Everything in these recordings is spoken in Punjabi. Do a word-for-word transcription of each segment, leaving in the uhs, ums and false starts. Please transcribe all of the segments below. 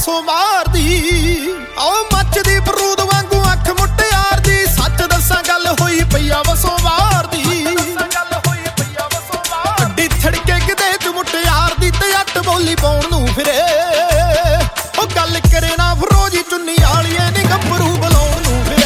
ਵਸੋਂ ਮਾਰਦੀ। ਓ ਮੱਚਦੀ ਬਰੂਦ ਵਾਂਗੂ ਅੱਖ ਮੁਟਿਆਰ ਦੀ। ਸੱਚ ਦੱਸਾਂ ਗੱਲ ਹੋਈ ਪਈਆ ਵਸੋਂ ਮਾਰਦੀ। ਅੱਡੀ ਛੜਕੇ ਕਿਤੇ ਚ ਮੁਟਿਆਰ ਦੀ ਤੇ ਅੱਟ ਬੋਲੀ ਪਾਉਣ ਨੂੰ ਫਿਰੇ। ਉਹ ਗੱਲ ਕਰੇ ਨਾ ਫਰੋਜੀ ਚੁੰਨੀ ਵਾਲੀਏ ਨੀ ਗੱਭਰੂ ਬੁਲਾਉਣ ਨੂੰ ਫਿਰੇ।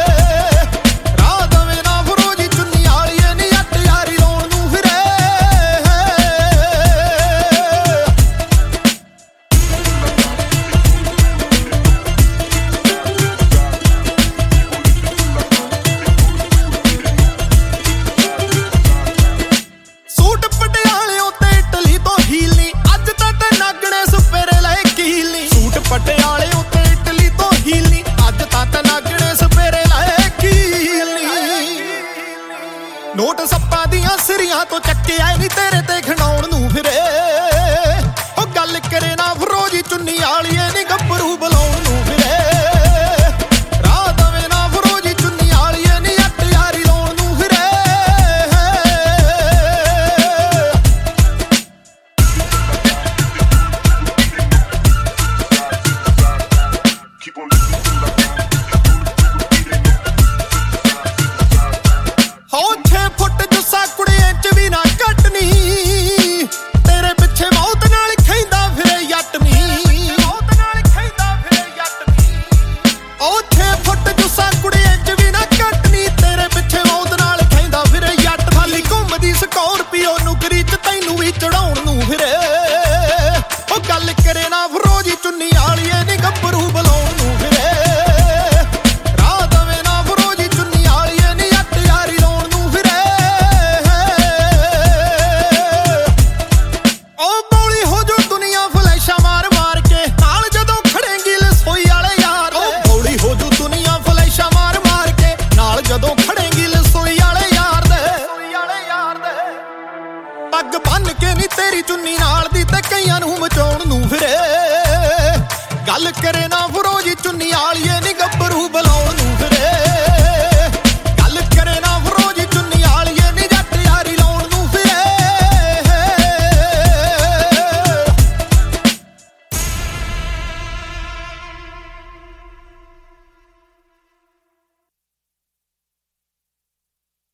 ਪਟਿਆਲੇ ਉੱਤੇ ਇਟਲੀ ਤੋਂ ਹੀਲਨੀ ਅੱਜ ਤਾਂ ਤੇ ਨਾਗਣੇ ਸਪੇਰੇ ਲਾਏ ਕੀਲਨੀ। ਨੋਟ ਸੱਪਾਂ ਦੀਆਂ ਸਿਰੀਆਂ ਤੋਂ ਚੱਕਿਆ ਨੀ ਤੇਰੇ ਤੇ ਖਿਡਾਉਣ ਨੂੰ ਫਿਰੇ। ਉਹ ਗੱਲ ਕਰੇ ਨਾ ਫਰੋਜੀ ਚੁੰਨੀ ਵਾਲੀਏ ਨੀ ਗੱਭਰੂ ਬੁਲਾਉਣ ਨੂੰ ਫਿਰੇ। ਰਾਹ ਦਵੇ ਨਾ ਫਰੋਜੀ ਚੁੰਨੀ ਵਾਲੀਏ ਨੀ ਅੱਟ ਯਾਰੀ ਲਾਉਣ ਨੂੰ ਫਿਰੇ। ਹੋ ਛੇ ਫੁੱਟ ਜੁੱਸਾ ਕੁੜੀ ਇੰਚ ਵੀ ਨਾ ਘਟਨੀ। ਤੇਰੇ ਪਿੱਛੇ ਮੌਤ ਨਾਲ ਖੈਂਦਾ ਫਿਰੇ ਯੱਟਨੀ। ਉਹ ਛੇ ਫੁੱਟ ਜੁੱਸਾ ਕੁੜੀ ਇੰਚ ਵੀ ਨਾ ਘਟਨੀ। ਤੇਰੇ ਪਿੱਛੇ ਮੌਤ ਨਾਲ ਖੈਂਦਾ ਫਿਰੇ ਯੱਟ। ਖਾਲੀ ਘੁੰਮਦੀ ਸਕੋਰਪੀਓ ਨੁਕਰੀ ਚ ਤੈਨੂੰ ਵੀ ਚੜਾਉਣ ਨੂੰ ਫਿਰੇ। ਉਹ ਗੱਲ ਕਰੇ ਨਾ ਫਰੋਜੀ ਚੁੰਨੀ ਵਾਲੀਏ ਨੀ ਗੱਭਰੂ ਬੁਲਾਉਣ ਨੂੰ ਫਿਰੇ। ਪੱਗ ਬੰਨ ਕੇ ਨੀ ਤੇਰੀ ਚੁੰਨੀ ਨਾਲ ਦੀ ਤੇ ਕਈਆਂ ਨੂੰ ਮਚਾਉਣ ਨੂੰ ਫਿਰੇ। ਗੱਲ ਕਰੇ ਨਾ ਫਰੋਜੀ ਚੁੰਨੀ ਵਾਲੀਏ ਨੀ ਗੱਭਰੂ ਬੁਲਾਉਣ ਨੂੰ